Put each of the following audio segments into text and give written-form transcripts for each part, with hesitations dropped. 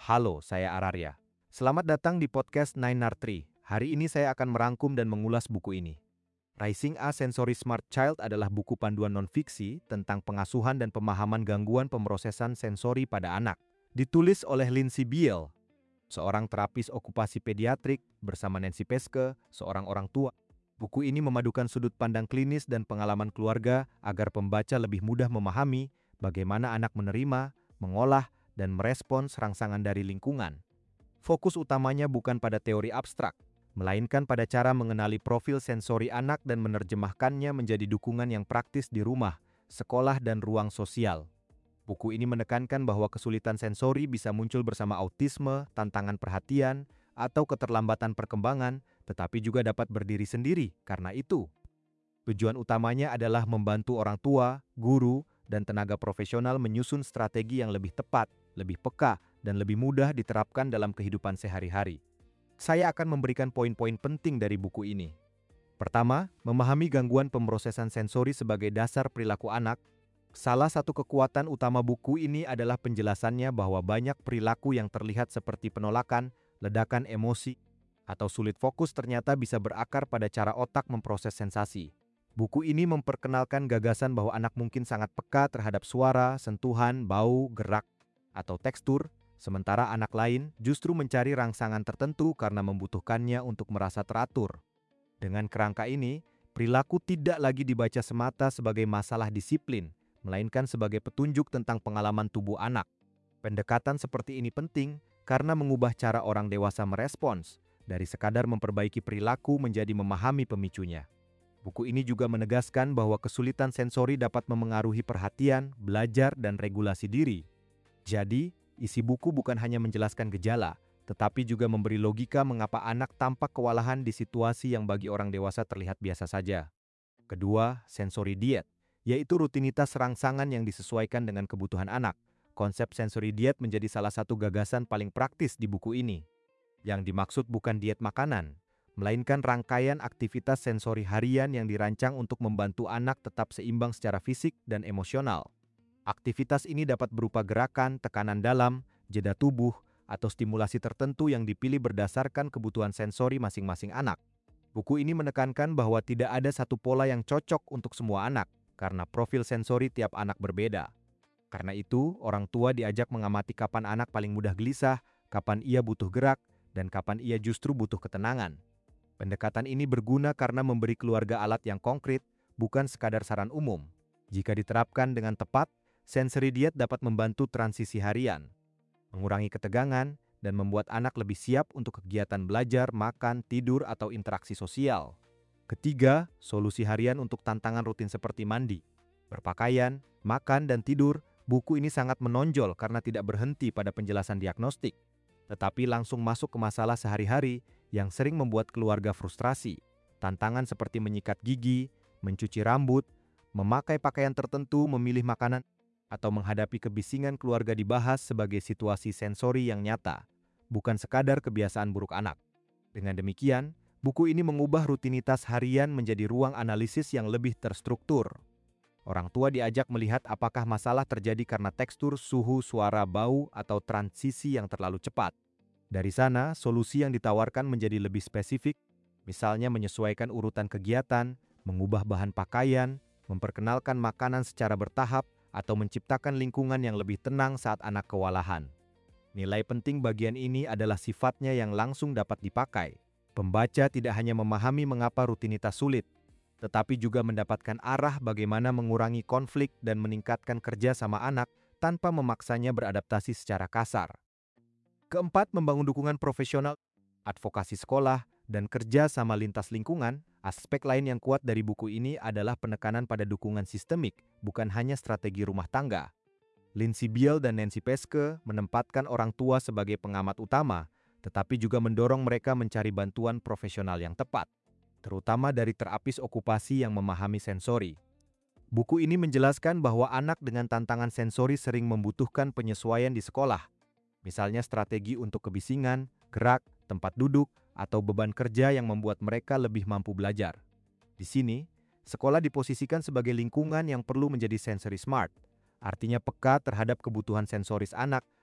Halo, saya Ararya. Selamat datang di podcast Nine Tree. Hari ini saya akan merangkum dan mengulas buku ini. Raising a Sensory Smart Child adalah buku panduan non-fiksi tentang pengasuhan dan pemahaman gangguan pemrosesan sensori pada anak. Ditulis oleh Lindsay Beale, seorang terapis okupasi pediatrik, bersama Nancy Peske, seorang orang tua. Buku ini memadukan sudut pandang klinis dan pengalaman keluarga agar pembaca lebih mudah memahami bagaimana anak menerima, mengolah, dan merespons rangsangan dari lingkungan. Fokus utamanya bukan pada teori abstrak, melainkan pada cara mengenali profil sensori anak dan menerjemahkannya menjadi dukungan yang praktis di rumah, sekolah, dan ruang sosial. Buku ini menekankan bahwa kesulitan sensori bisa muncul bersama autisme, tantangan perhatian, atau keterlambatan perkembangan, tetapi juga dapat berdiri sendiri. Karena itu, tujuan utamanya adalah membantu orang tua, guru, dan tenaga profesional menyusun strategi yang lebih tepat, lebih peka, dan lebih mudah diterapkan dalam kehidupan sehari-hari. Saya akan memberikan poin-poin penting dari buku ini. Pertama, memahami gangguan pemrosesan sensori sebagai dasar perilaku anak. Salah satu kekuatan utama buku ini adalah penjelasannya bahwa banyak perilaku yang terlihat seperti penolakan, ledakan emosi, atau sulit fokus ternyata bisa berakar pada cara otak memproses sensasi. Buku ini memperkenalkan gagasan bahwa anak mungkin sangat peka terhadap suara, sentuhan, bau, gerak, atau tekstur, sementara anak lain justru mencari rangsangan tertentu karena membutuhkannya untuk merasa teratur. Dengan kerangka ini, perilaku tidak lagi dibaca semata sebagai masalah disiplin, melainkan sebagai petunjuk tentang pengalaman tubuh anak. Pendekatan seperti ini penting karena mengubah cara orang dewasa merespons, dari sekadar memperbaiki perilaku menjadi memahami pemicunya. Buku ini juga menegaskan bahwa kesulitan sensori dapat memengaruhi perhatian, belajar, dan regulasi diri. Jadi, isi buku bukan hanya menjelaskan gejala, tetapi juga memberi logika mengapa anak tampak kewalahan di situasi yang bagi orang dewasa terlihat biasa saja. Kedua, sensori diet, yaitu rutinitas rangsangan yang disesuaikan dengan kebutuhan anak. Konsep sensori diet menjadi salah satu gagasan paling praktis di buku ini. Yang dimaksud bukan diet makanan, melainkan rangkaian aktivitas sensori harian yang dirancang untuk membantu anak tetap seimbang secara fisik dan emosional. Aktivitas ini dapat berupa gerakan, tekanan dalam, jeda tubuh, atau stimulasi tertentu yang dipilih berdasarkan kebutuhan sensori masing-masing anak. Buku ini menekankan bahwa tidak ada satu pola yang cocok untuk semua anak, karena profil sensori tiap anak berbeda. Karena itu, orang tua diajak mengamati kapan anak paling mudah gelisah, kapan ia butuh gerak, dan kapan ia justru butuh ketenangan. Pendekatan ini berguna karena memberi keluarga alat yang konkret, bukan sekadar saran umum. Jika diterapkan dengan tepat, sensory diet dapat membantu transisi harian, mengurangi ketegangan, dan membuat anak lebih siap untuk kegiatan belajar, makan, tidur, atau interaksi sosial. Ketiga, solusi harian untuk tantangan rutin seperti mandi, berpakaian, makan, dan tidur. Buku ini sangat menonjol karena tidak berhenti pada penjelasan diagnostik, tetapi langsung masuk ke masalah sehari-hari yang sering membuat keluarga frustrasi. Tantangan seperti menyikat gigi, mencuci rambut, memakai pakaian tertentu, memilih makanan, atau menghadapi kebisingan keluarga dibahas sebagai situasi sensori yang nyata, bukan sekadar kebiasaan buruk anak. Dengan demikian, buku ini mengubah rutinitas harian menjadi ruang analisis yang lebih terstruktur. Orang tua diajak melihat apakah masalah terjadi karena tekstur, suhu, suara, bau, atau transisi yang terlalu cepat. Dari sana, solusi yang ditawarkan menjadi lebih spesifik, misalnya menyesuaikan urutan kegiatan, mengubah bahan pakaian, memperkenalkan makanan secara bertahap, atau menciptakan lingkungan yang lebih tenang saat anak kewalahan. Nilai penting bagian ini adalah sifatnya yang langsung dapat dipakai. Pembaca tidak hanya memahami mengapa rutinitas sulit, tetapi juga mendapatkan arah bagaimana mengurangi konflik dan meningkatkan kerja sama anak tanpa memaksanya beradaptasi secara kasar. Keempat, membangun dukungan profesional, advokasi sekolah, dan kerja sama lintas lingkungan. Aspek lain yang kuat dari buku ini adalah penekanan pada dukungan sistemik, bukan hanya strategi rumah tangga. Lindsay Beale dan Nancy Peske menempatkan orang tua sebagai pengamat utama, tetapi juga mendorong mereka mencari bantuan profesional yang tepat, terutama dari terapis okupasi yang memahami sensori. Buku ini menjelaskan bahwa anak dengan tantangan sensori sering membutuhkan penyesuaian di sekolah, misalnya strategi untuk kebisingan, gerak, tempat duduk, atau beban kerja yang membuat mereka lebih mampu belajar. Di sini, sekolah diposisikan sebagai lingkungan yang perlu menjadi sensory smart, artinya peka terhadap kebutuhan sensoris anak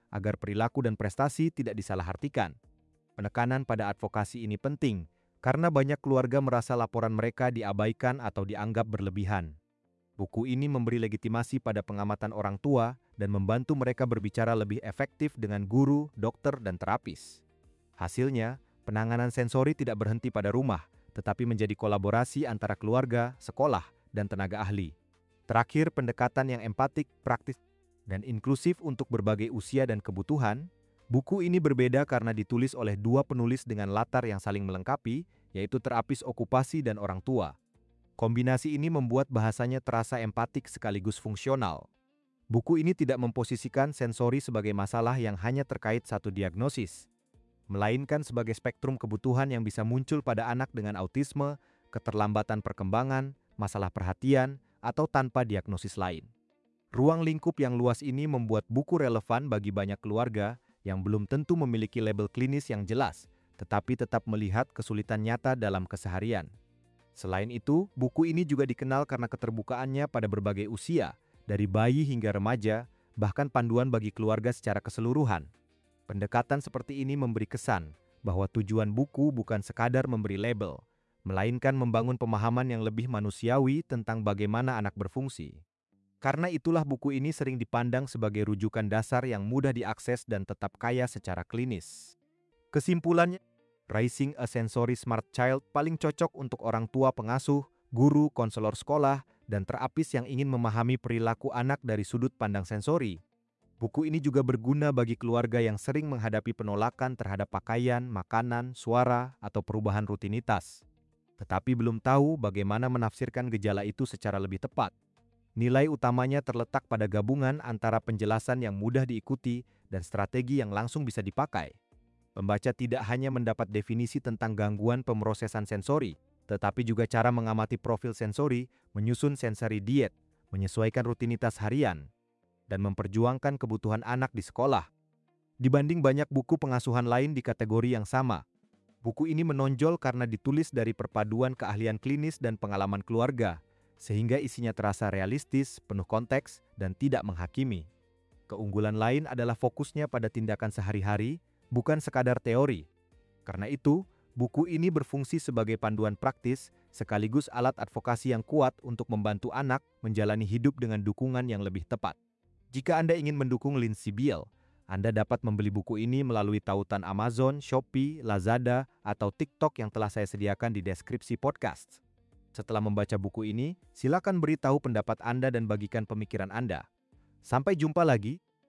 agar perilaku dan prestasi tidak disalahartikan. Penekanan pada advokasi ini penting, karena banyak keluarga merasa laporan mereka diabaikan atau dianggap berlebihan. Buku ini memberi legitimasi pada pengamatan orang tua dan membantu mereka berbicara lebih efektif dengan guru, dokter, dan terapis. Hasilnya, penanganan sensori tidak berhenti pada rumah, tetapi menjadi kolaborasi antara keluarga, sekolah, dan tenaga ahli. Terakhir, pendekatan yang empatik, praktis, dan inklusif untuk berbagai usia dan kebutuhan. Buku ini berbeda karena ditulis oleh dua penulis dengan latar yang saling melengkapi, yaitu terapis okupasi dan orang tua. Kombinasi ini membuat bahasanya terasa empatik sekaligus fungsional. Buku ini tidak memposisikan sensori sebagai masalah yang hanya terkait satu diagnosis, melainkan sebagai spektrum kebutuhan yang bisa muncul pada anak dengan autisme, keterlambatan perkembangan, masalah perhatian, atau tanpa diagnosis lain. Ruang lingkup yang luas ini membuat buku relevan bagi banyak keluarga yang belum tentu memiliki label klinis yang jelas, tetapi tetap melihat kesulitan nyata dalam keseharian. Selain itu, buku ini juga dikenal karena keterbukaannya pada berbagai usia, dari bayi hingga remaja, bahkan panduan bagi keluarga secara keseluruhan. Pendekatan seperti ini memberi kesan bahwa tujuan buku bukan sekadar memberi label, melainkan membangun pemahaman yang lebih manusiawi tentang bagaimana anak berfungsi. Karena itulah buku ini sering dipandang sebagai rujukan dasar yang mudah diakses dan tetap kaya secara klinis. Kesimpulannya, Raising a Sensory Smart Child paling cocok untuk orang tua pengasuh, guru, konselor sekolah, dan terapis yang ingin memahami perilaku anak dari sudut pandang sensori. Buku ini juga berguna bagi keluarga yang sering menghadapi penolakan terhadap pakaian, makanan, suara, atau perubahan rutinitas, tetapi belum tahu bagaimana menafsirkan gejala itu secara lebih tepat. Nilai utamanya terletak pada gabungan antara penjelasan yang mudah diikuti dan strategi yang langsung bisa dipakai. Pembaca tidak hanya mendapat definisi tentang gangguan pemrosesan sensori, tetapi juga cara mengamati profil sensori, menyusun sensori diet, menyesuaikan rutinitas harian, dan memperjuangkan kebutuhan anak di sekolah. Dibanding banyak buku pengasuhan lain di kategori yang sama, buku ini menonjol karena ditulis dari perpaduan keahlian klinis dan pengalaman keluarga, sehingga isinya terasa realistis, penuh konteks, dan tidak menghakimi. Keunggulan lain adalah fokusnya pada tindakan sehari-hari, bukan sekadar teori. Karena itu, buku ini berfungsi sebagai panduan praktis, sekaligus alat advokasi yang kuat untuk membantu anak menjalani hidup dengan dukungan yang lebih tepat. Jika Anda ingin mendukung Lindsay Beale, Anda dapat membeli buku ini melalui tautan Amazon, Shopee, Lazada, atau TikTok yang telah saya sediakan di deskripsi podcast. Setelah membaca buku ini, silakan beritahu pendapat Anda dan bagikan pemikiran Anda. Sampai jumpa lagi